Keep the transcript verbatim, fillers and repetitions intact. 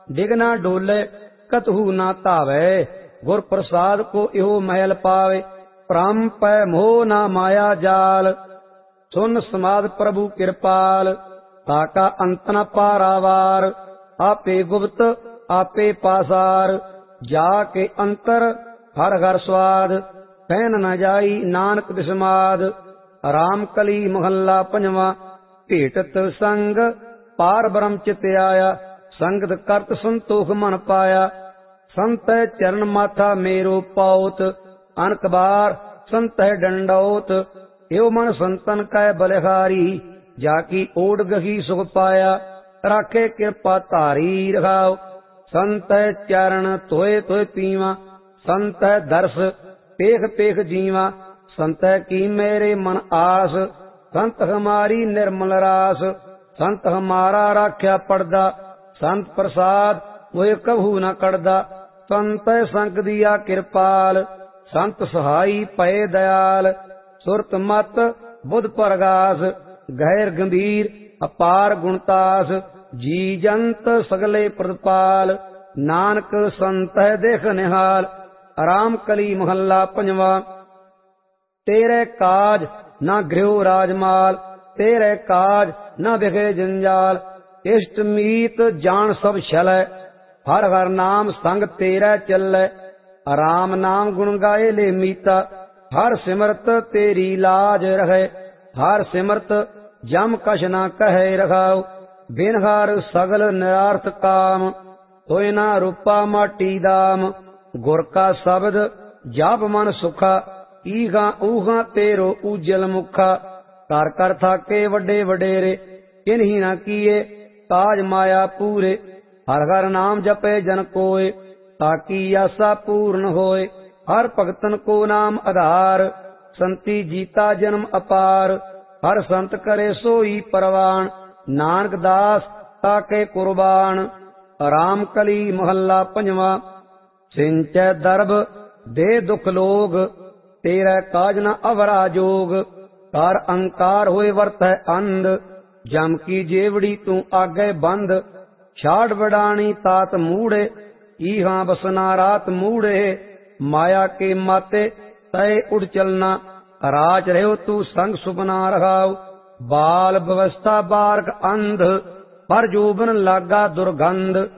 डिगना डोले कतहु ना धावे। गुर प्रसाद को इहो महल पावे, परम पै मोह ना माया जाल। सुन समाद प्रभु कृपाल, ताका अंत न पारावार। आपे गुप्त आपे पासार, जाके अंतर हर घर स्वाद। कहन न जाई नानक बिस्माद। राम कली महला पंजवा, भेटत संग पार ब्रह्म चित आया। संगत करत संतोख मन पाया, संत चरण माथा मेरो पाउत। अनक बार संत डंडौत, एव मन संतन कै बलिहारी। जाकी ओड गही सुख पाया, राखे कृपा धारी रखाओ। संत चरण तोय तोय पीवा, संत दर्श पेख पेख जीवा। संत की मेरे मन आस, संत हमारी निर्मल रास। संत हमारा राख्या पड़दा, संत प्रसाद वो कभू न कड़दा। संत संग दिया कृपाल, संत सहाई पए दयाल। सुरत मत बुध परगास, गहर गंभीर अपार गुणतास। जी जंत सगले प्रदपाल, नानक संत देख निहाल। राम कली महला पंजवा, तेरे काज न गृह राजमाल। तेरे काज न बिखे जंजाल। इष्ट मीत जान सब छलै, हर हर नाम संग तेरा चलै। राम नाम गुण गाए ले मीता, हर सिमरत तेरी लाज रहे। हर सिमरत जम कछ न कहे रखाओ, बिन हर सगल निरार्थ काम। होए ना रूपा माटी दाम, गुर का शब्द जाप मन सुखा। ईगा ऊहा तेरो उजल मुखा, कर कर थाके वड्डे वडेरे। इन्हीं न किए काज माया पूरे, हर हर नाम जपे जन कोय। ताकि आशा पूर्ण होए, हर भगतन को नाम आधार। संति जीता जन्म अपार, हर संत करे सोई परवान। नानक दास ताके कुर्बान। राम कली महला पंजवा, सिंचै दरब दे दुख लोग। तेरा काज न अवरा जोग, कार अंकार होए वर्त है अंध। जम की जेवड़ी तू आगे बंद, छाड़ बड़ानी तात मूड़े। ईहा बसना रात मूड़े, माया के माते तय उड़ चलना। राज रहो तू संग सुपना रखाओ, बाल व्यवस्था बारक अंध। पर जोबन लागा दुर्गंध,